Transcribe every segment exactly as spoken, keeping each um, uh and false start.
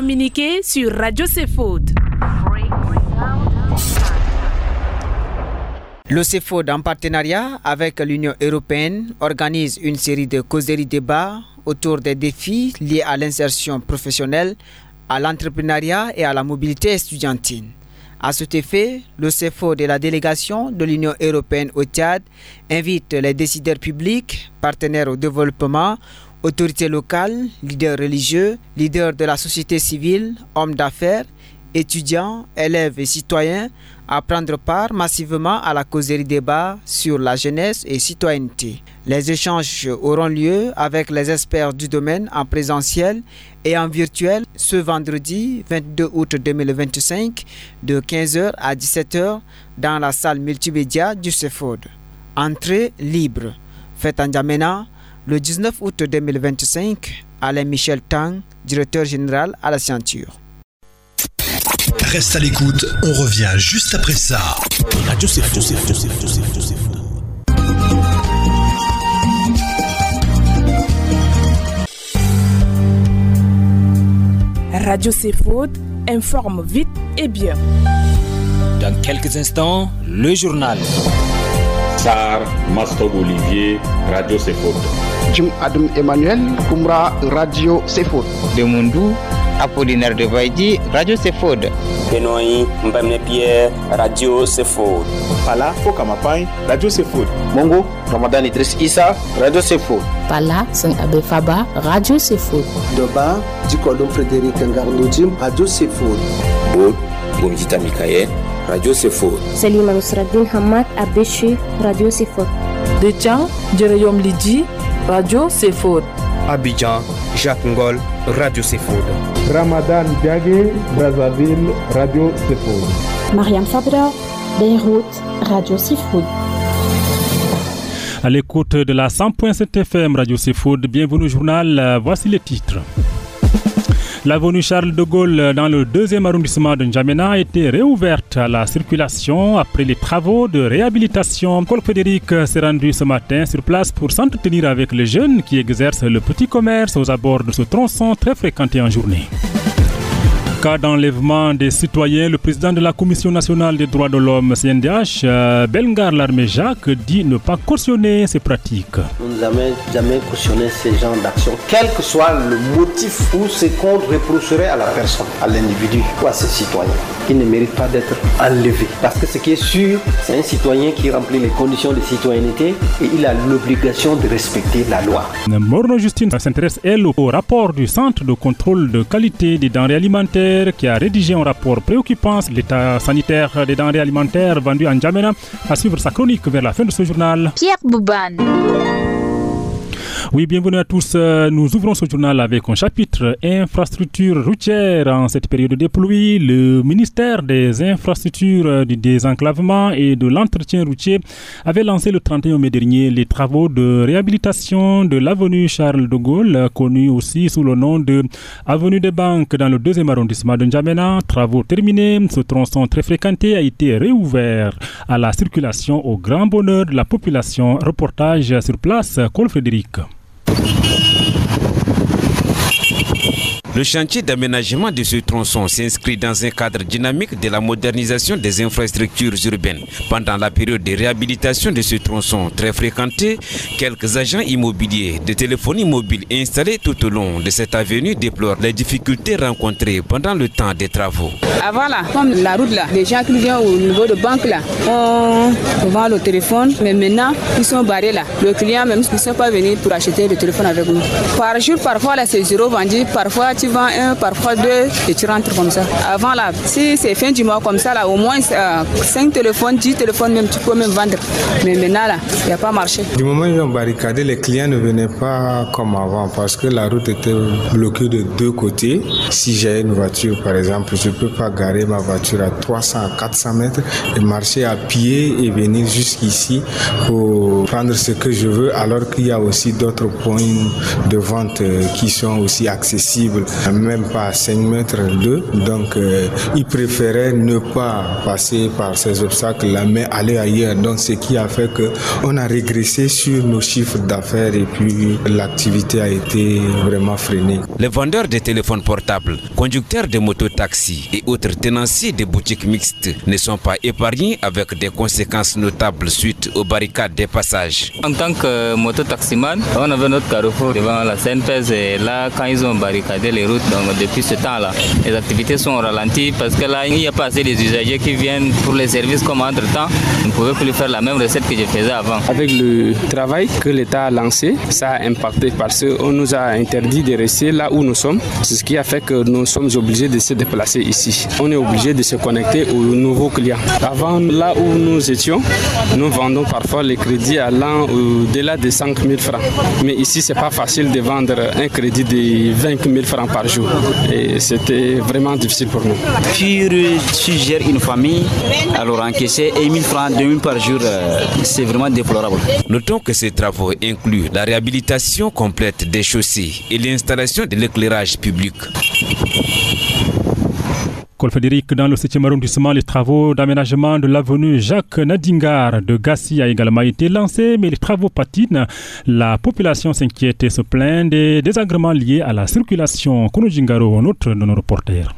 communiquez sur Radio Cefod. Le Cefod, en partenariat avec l'Union européenne, organise une série de causeries débats autour des défis liés à l'insertion professionnelle, à l'entrepreneuriat et à la mobilité estudiantine. À cet effet, le Cefod et la délégation de l'Union européenne au Tchad invitent les décideurs publics, partenaires au développement, autorités locales, leaders religieux, leaders de la société civile, hommes d'affaires, étudiants, élèves et citoyens à prendre part massivement à la causerie débat sur la jeunesse et citoyenneté. Les échanges auront lieu avec les experts du domaine en présentiel et en virtuel ce vendredi vingt-deux août deux mille vingt-cinq de quinze heures à dix-sept heures dans la salle multimédia du Cefod. Entrée libre. Fête en N'Djamena le dix-neuf août deux mille vingt-cinq. Alain Michel Tang, directeur général à la ceinture. Reste à l'écoute, on revient juste après ça. Radio Cefod, Cefod, Cefod, Cefod, Cefod. Radio Cefod informe vite et bien. Dans quelques instants, le journal. Sar Mastob Olivier, Radio Cefod. Jim Adam Emmanuel, Koumra, Radio Cefod. Demondou, Apollinaire de Vaidi, Radio Cefod. Benoît Mbamne Pierre, Radio Cefod. Pala Fokamapay, Radio Cefod. Mongo Ramadan Idriss Issa, Radio Cefod. Pala Saint Abé Faba, Radio Cefod. Doba Dikolom Frédéric Ngarnoudim, Radio Cefod. Bod Boumdita Mikael, Radio Cefod. Selima Nusradin Hamad Abeshi, Radio Cefod. Dejan Jerayom Lidi, Radio Cefod. Abidjan, Jacques Ngol, Radio Cefod. Ramadan Diagué, Brazzaville, Radio Cefod. Mariam Fabra, Beyrouth, Radio Cefod. À l'écoute de la cent point sept F M Radio Cefod, bienvenue au journal, voici les titres. L'avenue Charles de Gaulle dans le deuxième arrondissement de N'Djamena a été réouverte à la circulation après les travaux de réhabilitation. Paul Frédéric s'est rendu ce matin sur place pour s'entretenir avec les jeunes qui exercent le petit commerce aux abords de ce tronçon très fréquenté en journée. Cas d'enlèvement des citoyens, le président de la Commission nationale des droits de l'homme, C N D H, euh, Belgar Larmé Jacques, dit ne pas cautionner ces pratiques. Nous n'avons jamais, jamais cautionné ces genres d'actions, quel que soit le motif ou ce qu'on reprocherait à la personne, à l'individu ou à ses citoyens. Il ne mérite pas d'être enlevé. Parce que ce qui est sûr, c'est un citoyen qui remplit les conditions de citoyenneté et il a l'obligation de respecter la loi. Morno Justine s'intéresse, elle, au rapport du Centre de contrôle de qualité des denrées alimentaires qui a rédigé un rapport préoccupant sur l'état sanitaire des denrées alimentaires vendues en N'Djamena. À suivre sa chronique vers la fin de ce journal. Pierre Bouban. Oui, bienvenue à tous. Nous ouvrons ce journal avec un chapitre infrastructures routières en cette période de pluie. Le ministère des infrastructures, du désenclavement et de l'entretien routier avait lancé le trente et un mai dernier les travaux de réhabilitation de l'avenue Charles de Gaulle, connue aussi sous le nom de avenue des Banques dans le deuxième arrondissement de N'Djamena. Travaux terminés, ce tronçon très fréquenté a été réouvert à la circulation au grand bonheur de la population. Reportage sur place, Paul Frédéric. Le chantier d'aménagement de ce tronçon s'inscrit dans un cadre dynamique de la modernisation des infrastructures urbaines. Pendant la période de réhabilitation de ce tronçon très fréquenté, quelques agents immobiliers de téléphonie mobile installés tout au long de cette avenue déplorent les difficultés rencontrées pendant le temps des travaux. Avant là, comme la route là, les gens qui viennent au niveau de banque là, on vend le téléphone, mais maintenant ils sont barrés là. Le client même ne sont pas venus pour acheter le téléphone avec nous. Par jour, parfois là c'est zéro vendu, parfois tu vends un, parfois deux, et tu rentres comme ça. Avant là, si c'est fin du mois comme ça là, au moins euh, cinq téléphones, dix téléphones même, tu peux même vendre. Mais maintenant là, il n'y a pas marché. Du moment où ils ont barricadé, les clients ne venaient pas comme avant parce que la route était bloquée de deux côtés. Si j'ai une voiture par exemple, je ne peux pas garer ma voiture à trois cents à quatre cents mètres et marcher à pied et venir jusqu'ici pour prendre ce que je veux, alors qu'il y a aussi d'autres points de vente qui sont aussi accessibles même pas à cinq mètres d'eux. Donc, euh, ils préféraient ne pas passer par ces obstacles-là, mais aller ailleurs. Donc, ce qui a fait qu'on a régressé sur nos chiffres d'affaires et puis l'activité a été vraiment freinée. Les vendeurs de téléphones portables, conducteurs de mototaxis et autres tenanciers de boutiques mixtes ne sont pas épargnés avec des conséquences notables suite aux barricades des passages. En tant que mototaximan, on avait notre carrefour devant la C N P S et là, quand ils ont barricadé les routes, donc depuis ce temps-là, les activités sont ralenties parce que là, il n'y a pas assez des usagers qui viennent pour les services comme entre-temps. On ne pouvait plus faire la même recette que je faisais avant. Avec le travail que l'État a lancé, ça a impacté parce qu'on nous a interdit de rester là où nous sommes. C'est ce qui a fait que nous sommes obligés de se déplacer ici. On est obligé de se connecter aux nouveaux clients. Avant, là où nous étions, nous vendons parfois les crédits allant au-delà de cinq mille francs. Mais ici, ce n'est pas facile de vendre un crédit de vingt mille francs par jour. Et c'était vraiment difficile pour nous. Puis, si je gère une famille, alors encaisser un mille francs, deux mille par jour, c'est vraiment déplorable. Notons que ces travaux incluent la réhabilitation complète des chaussées et l'installation de l'éclairage public. Colfédéric, dans le septième arrondissement, les travaux d'aménagement de l'avenue Jacques Nadingar de Gassi a également été lancés, mais les travaux patinent. La population s'inquiète et se plaint des désagréments liés à la circulation. Kono Jingaro, un autre de nos reporters.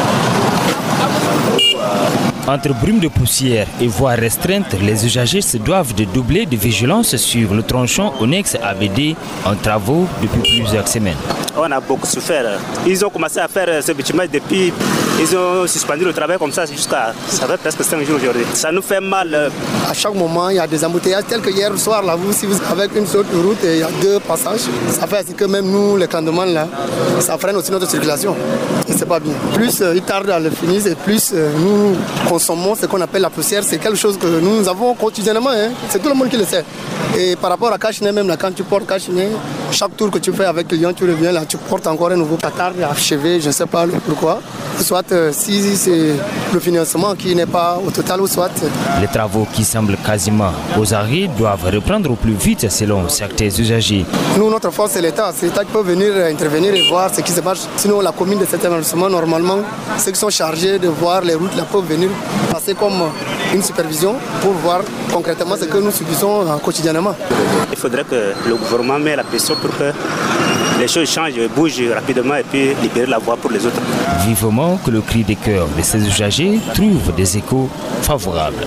Entre brume de poussière et voies restreintes, les usagers se doivent de doubler de vigilance sur le tronçon Onyx-A V D en travaux depuis plusieurs semaines. On a beaucoup souffert. Ils ont commencé à faire ce bâtiment depuis, ils ont suspendu le travail comme ça jusqu'à, ça fait presque cinq jours aujourd'hui. Ça nous fait mal. À chaque moment, il y a des embouteillages tels que hier soir, là, vous, si vous avec une seule route et il y a deux passages, ça fait ainsi que même nous, les candemans, là, ça freine aussi notre circulation. Et c'est pas bien. Plus euh, ils tardent à le finir et plus euh, nous consommons ce qu'on appelle la poussière. C'est quelque chose que nous avons quotidiennement. Hein. C'est tout le monde qui le sait. Et par rapport à Cachiné, même là, quand tu portes Cachiné, chaque tour que tu fais avec le lion, tu reviens là, tu portes encore un nouveau catard achevé, je ne sais pas pourquoi. Soit euh, si c'est le financement qui n'est pas au total ou soit... Les travaux qui semblent quasiment aux arrêts doivent reprendre au plus vite selon certains usagers. Nous, notre force, c'est l'État. C'est l'État qui peut venir intervenir et voir ce qui se passe. Sinon, la commune de cet arrondissement, normalement, ceux qui sont chargés de voir les routes, là, peuvent venir passer comme une supervision pour voir concrètement ce que nous subissons quotidiennement. Il faudrait que le gouvernement mette la pression pour que les choses changent, bougent rapidement et puis libérer la voie pour les autres. Vivement que le cri des cœurs de ces usagers trouve des échos favorables.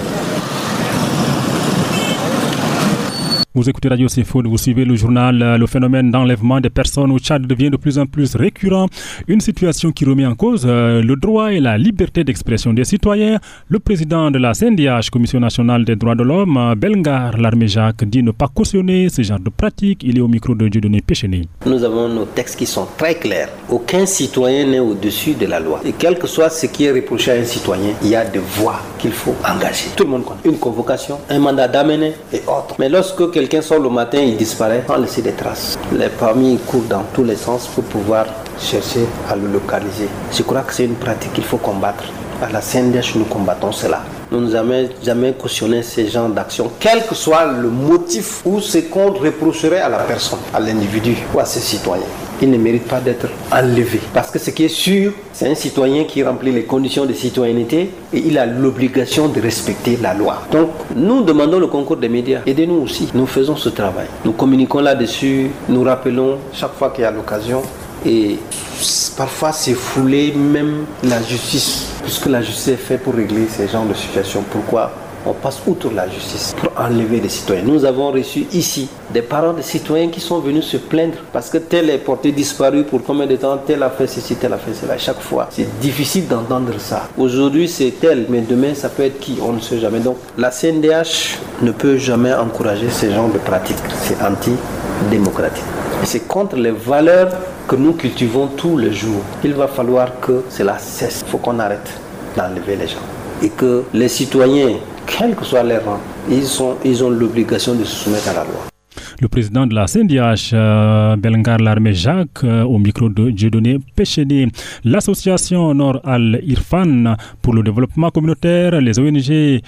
Vous écoutez Radio Sefood, vous suivez le journal. Le phénomène d'enlèvement des personnes au Tchad devient de plus en plus récurrent. Une situation qui remet en cause le droit et la liberté d'expression des citoyens. Le président de la C N D H, Commission nationale des droits de l'homme, Belngar Larmé-Jacques, dit ne pas cautionner ce genre de pratique. Il est au micro de Dieudonné Péchené. Nous avons nos textes qui sont très clairs. Aucun citoyen n'est au-dessus de la loi. Et quel que soit ce qui est reproché à un citoyen, il y a des voies qu'il faut engager. Tout le monde connaît. Une convocation, un mandat d'amener et autres. Mais lorsque quelqu'un Quelqu'un sort le matin, il disparaît sans laisser des traces. Les familles courent dans tous les sens pour pouvoir chercher à le localiser. Je crois que c'est une pratique qu'il faut combattre. À la C N D H, nous combattons cela. Nous n'avons jamais, jamais cautionné ces genres d'actions, quel que soit le motif ou ce qu'on reprocherait à la personne, à l'individu ou à ses citoyens. Il ne mérite pas d'être enlevé. Parce que ce qui est sûr, c'est un citoyen qui remplit les conditions de citoyenneté et il a l'obligation de respecter la loi. Donc, nous demandons le concours des médias. Aidez-nous aussi. Nous faisons ce travail. Nous communiquons là-dessus. Nous rappelons chaque fois qu'il y a l'occasion. Et parfois, c'est fouler même la justice. Puisque la justice est faite pour régler ces genres de situations. Pourquoi on passe outre la justice pour enlever les citoyens? Nous avons reçu ici des parents de citoyens qui sont venus se plaindre parce que tel est porté disparu pour combien de temps, tel a fait ceci, tel a fait cela. Chaque fois, c'est difficile d'entendre ça. Aujourd'hui, c'est tel, mais demain, ça peut être qui, on ne sait jamais. Donc, la C N D H ne peut jamais encourager ce genre de pratiques. C'est anti-démocratique. Et c'est contre les valeurs que nous cultivons tous les jours. Il va falloir que cela cesse. Il faut qu'on arrête d'enlever les gens. Et que les citoyens, quel que soit leur rang, ils, sont, ils ont l'obligation de se soumettre à la loi. Le président de la C N D H, euh, Belngar Larmé-Jacques, euh, au micro de Dieudonné Péchené. L'association Nord Al-Irfan pour le développement communautaire, les O N G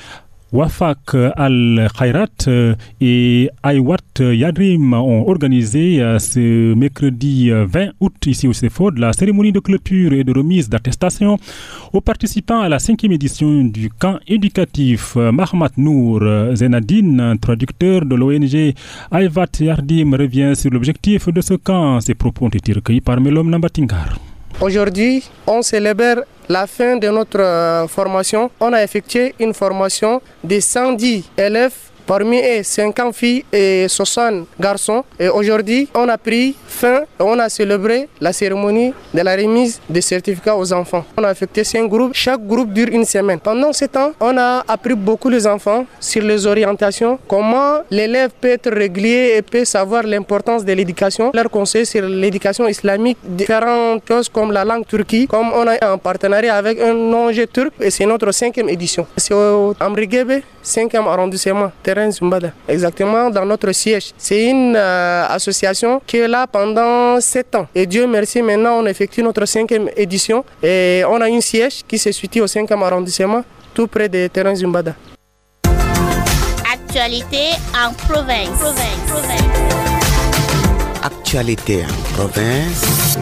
Wafak Al-Khairat et Aywat Yadrim ont organisé ce mercredi vingt août ici au CEFOD la cérémonie de clôture et de remise d'attestation aux participants à la cinquième édition du camp éducatif. Mahmat Nour Zenadine, traducteur de l'O N G Aywat Yadrim, revient sur l'objectif de ce camp. Ces propos ont été recueillis par Melom Nambatingar. Aujourd'hui, on célèbre la fin de notre euh, formation. On a effectué une formation de cent dix élèves, parmi eux cinquante filles et soixante garçons. Et aujourd'hui, on a pris fin, on a célébré la cérémonie de la remise des certificats aux enfants. On a effectué cinq groupes, chaque groupe dure une semaine. Pendant ce temps, on a appris beaucoup les enfants sur les orientations, comment l'élève peut être régulier et peut savoir l'importance de l'éducation. Leur conseil sur l'éducation islamique, différentes choses comme la langue turque, comme on a un partenariat avec un O N G turc et c'est notre cinquième édition. C'est au Amriguebe, cinquième arrondissement. Zumbada. Exactement dans notre siège. C'est une euh, association qui est là pendant sept ans. Et Dieu merci, maintenant on effectue notre cinquième édition et on a un siège qui se situe au cinquième arrondissement, tout près des terrains Zumbada. Actualité en province. province. province. Actualité en province.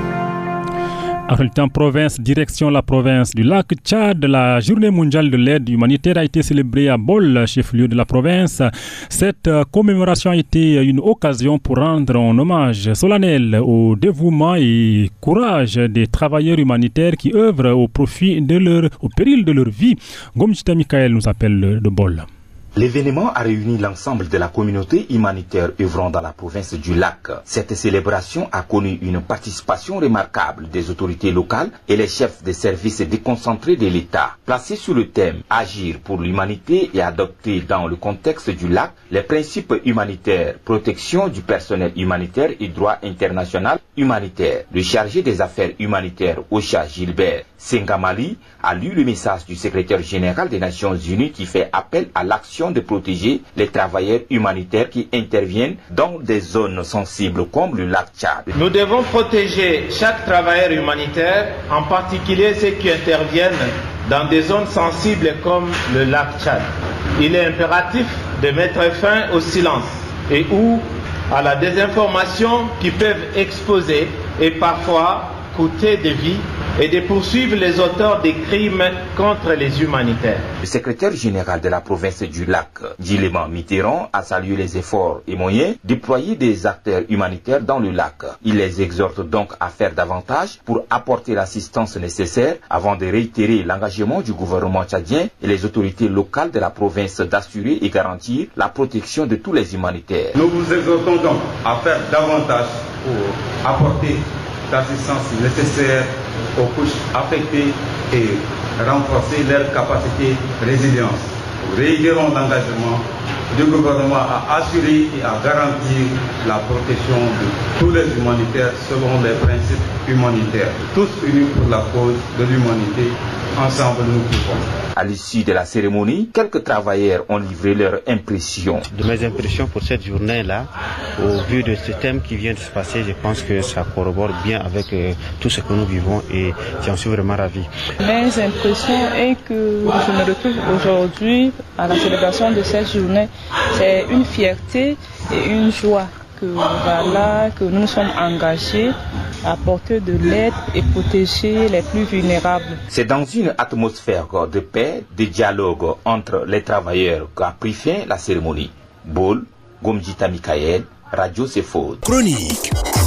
En province, direction la province du lac Tchad, la journée mondiale de l'aide humanitaire a été célébrée à Bol, chef-lieu de la province. Cette commémoration a été une occasion pour rendre un hommage solennel au dévouement et courage des travailleurs humanitaires qui œuvrent au profit de leur, au péril de leur vie. Gomjita Mikael nous appelle de Bol. L'événement a réuni l'ensemble de la communauté humanitaire œuvrant dans la province du Lac. Cette célébration a connu une participation remarquable des autorités locales et les chefs des services déconcentrés de l'État. Placés sur le thème « Agir pour l'humanité » et adopter dans le contexte du Lac les principes humanitaires, protection du personnel humanitaire et droit international humanitaire. Le chargé des affaires humanitaires Ocha Gilbert Sengamali a lu le message du secrétaire général des Nations Unies qui fait appel à l'action de protéger les travailleurs humanitaires qui interviennent dans des zones sensibles comme le lac Tchad. Nous devons protéger chaque travailleur humanitaire, en particulier ceux qui interviennent dans des zones sensibles comme le lac Tchad. Il est impératif de mettre fin au silence et ou à la désinformation qui peuvent exposer et parfois coûter des vies et de poursuivre les auteurs des crimes contre les humanitaires. Le secrétaire général de la province du Lac, Djiléman Mitterrand, a salué les efforts et moyens déployés des acteurs humanitaires dans le lac. Il les exhorte donc à faire davantage pour apporter l'assistance nécessaire avant de réitérer l'engagement du gouvernement tchadien et les autorités locales de la province d'assurer et garantir la protection de tous les humanitaires. Nous vous exhortons donc à faire davantage pour apporter l'assistance nécessaire aux couches affectées et renforcer leur capacité de résilience. Nous réitérons l'engagement du gouvernement à assurer et à garantir la protection de tous les humanitaires selon les principes humanitaires. Tous unis pour la cause de l'humanité, ensemble nous pouvons. À l'issue de la cérémonie, quelques travailleurs ont livré leurs impressions. De mes impressions pour cette journée-là, au vu de ce thème qui vient de se passer, je pense que ça corrobore bien avec euh, tout ce que nous vivons et j'en suis vraiment ravi. Mes impressions est que je me retrouve aujourd'hui à la célébration de cette journée. C'est une fierté et une joie que, voilà, que nous nous sommes engagés à apporter de l'aide et protéger les plus vulnérables. C'est dans une atmosphère de paix, de dialogue entre les travailleurs qu'a pris fin la cérémonie. Bol, Gomjita Mikael, Radio CEFOD. Chronique.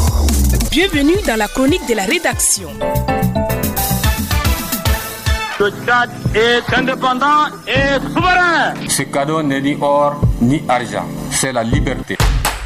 Bienvenue dans la chronique de la rédaction. Le Tchad est indépendant et souverain. Ce cadeau n'est ni or ni argent, c'est la liberté.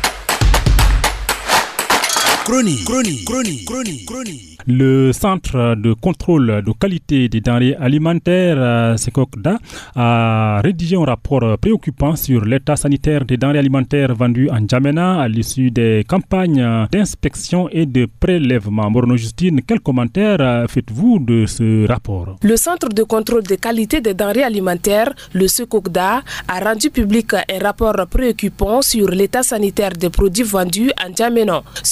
Chronique, chronique, chronique, chronique, chronique. Le Centre de contrôle de qualité des denrées alimentaires, SECOCDA, a rédigé un rapport préoccupant sur l'état sanitaire des denrées alimentaires vendues en Djamena à l'issue des campagnes d'inspection et de prélèvement. Morno Justine, quel commentaire faites-vous de ce rapport? Le Centre de contrôle de qualité des denrées alimentaires, le SECOCDA, a rendu public un rapport préoccupant sur l'état sanitaire des produits vendus en Djamena. Ce document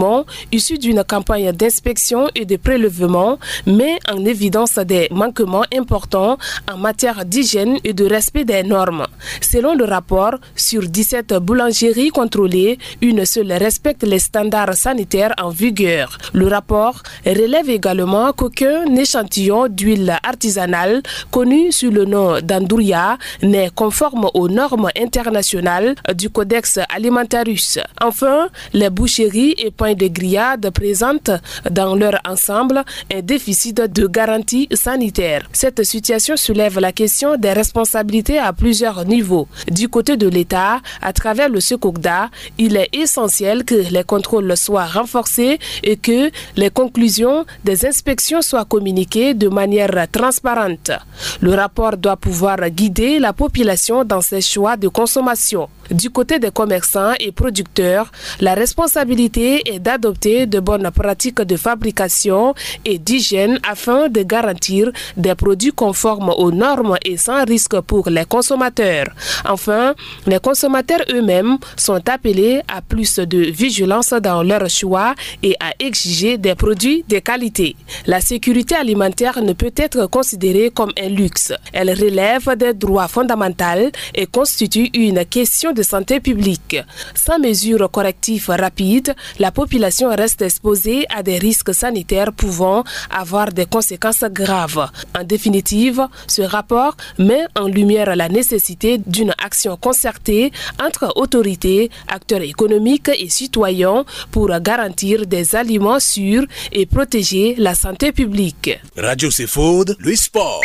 documents issus d'une campagne d'inspection et de prélèvement met en évidence des manquements importants en matière d'hygiène et de respect des normes. Selon le rapport, sur dix-sept boulangeries contrôlées, une seule respecte les standards sanitaires en vigueur. Le rapport relève également qu'aucun échantillon d'huile artisanale connu sous le nom d'Andouria n'est conforme aux normes internationales du Codex Alimentarius. Enfin, les boucheries et points de grillade présentent dans leur ensemble un déficit de garantie sanitaire. Cette situation soulève la question des responsabilités à plusieurs niveaux. Du côté de l'État, à travers le SECOCDA, il est essentiel que les contrôles soient renforcés et que les conclusions des inspections soient communiquées de manière transparente. Le rapport doit pouvoir guider la population dans ses choix de consommation. Du côté des commerçants et producteurs, la responsabilité est d'adopter de bonnes pratiques de fabrication et d'hygiène afin de garantir des produits conformes aux normes et sans risque pour les consommateurs. Enfin, les consommateurs eux-mêmes sont appelés à plus de vigilance dans leurs choix et à exiger des produits de qualité. La sécurité alimentaire ne peut être considérée comme un luxe. Elle relève des droits fondamentaux et constitue une question de santé publique. Sans mesures correctives rapides, la population reste exposée à des risques sanitaires pouvant avoir des conséquences graves. En définitive, ce rapport met en lumière la nécessité d'une action concertée entre autorités, acteurs économiques et citoyens pour garantir des aliments sûrs et protéger la santé publique. Radio Cefod, le sport.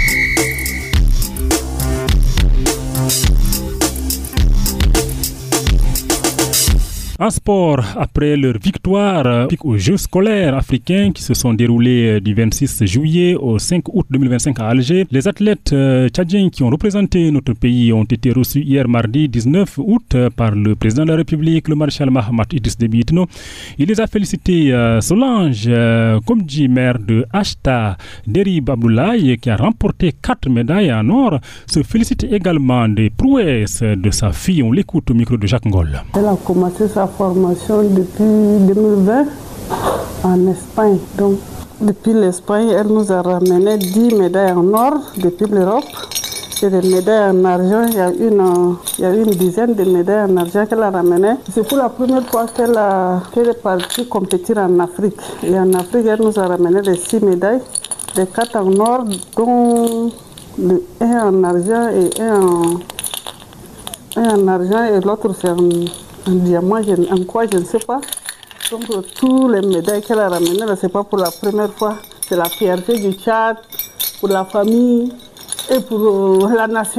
En sport, après leur victoire aux Jeux scolaires africains qui se sont déroulés du vingt-six juillet au cinq août deux mille vingt-cinq à Alger, les athlètes tchadiens qui ont représenté notre pays ont été reçus hier mardi dix-neuf août par le président de la République, le maréchal Mahamat Idriss Déby Itno. Il les a félicités. Solange Komdji, maire de Achta, Derib Abdoulaye, qui a remporté quatre médailles en or, se félicite également des prouesses de sa fille. On l'écoute au micro de Jacques Ngol. Elle a commencé sa formation depuis deux mille vingt en Espagne. Donc, depuis l'Espagne, elle nous a ramené dix médailles en or depuis l'Europe. Et des médailles en argent, il y a une, il y a une dizaine de médailles en argent qu'elle a ramenées. C'est pour la première fois qu'elle a qu'elle est partie compétir en Afrique. Et en Afrique, elle nous a ramené les six médailles, les quatre en or, dont le un en argent et un en, un en argent et l'autre c'est en un diamant, en quoi, je ne sais pas. Donc, tous les médailles qu'elle a ramenées, ce n'est pas pour la première fois. C'est la fierté du Tchad, pour la famille et pour la nation.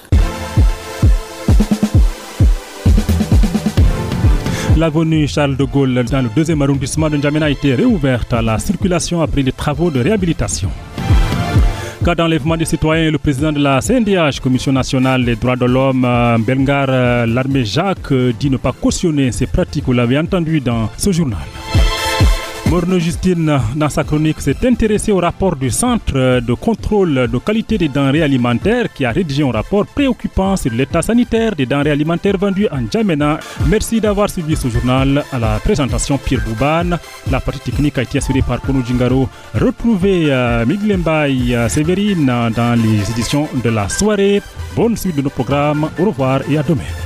L'avenue Charles de Gaulle dans le deuxième arrondissement de N'Djamena a été réouverte à la circulation après les travaux de réhabilitation. Cas d'enlèvement des citoyens, le président de la C N D H, Commission nationale des droits de l'homme, Belgar Larmé Jacques, dit ne pas cautionner ces pratiques. Vous l'avez entendu dans ce journal. Morne Justine, dans sa chronique, s'est intéressée au rapport du Centre de contrôle de qualité des denrées alimentaires qui a rédigé un rapport préoccupant sur l'état sanitaire des denrées alimentaires vendues en N'Djamena. Merci d'avoir suivi ce journal. À la présentation, Pierre Bouban. La partie technique a été assurée par Kono Djingaro. Retrouvez euh, Miglembaï euh, Séverine dans les éditions de la soirée. Bonne suite de nos programmes. Au revoir et à demain.